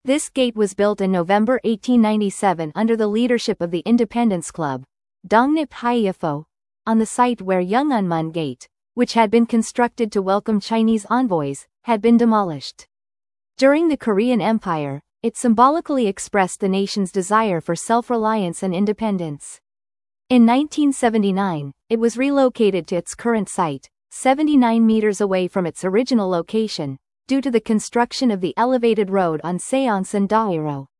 This gate was built in November 1897 under the leadership of the Independence Club, Dongnip Hyefo, on the site where Yongunmun Gate, which had been constructed to welcome Chinese envoys, had been demolished. During the Korean Empire, it symbolically expressed the nation's desire for self-reliance and independence. In 1979, it was relocated to its current site, 79 meters away from its original location, due to the construction of the elevated road on Seonsan-Dairo.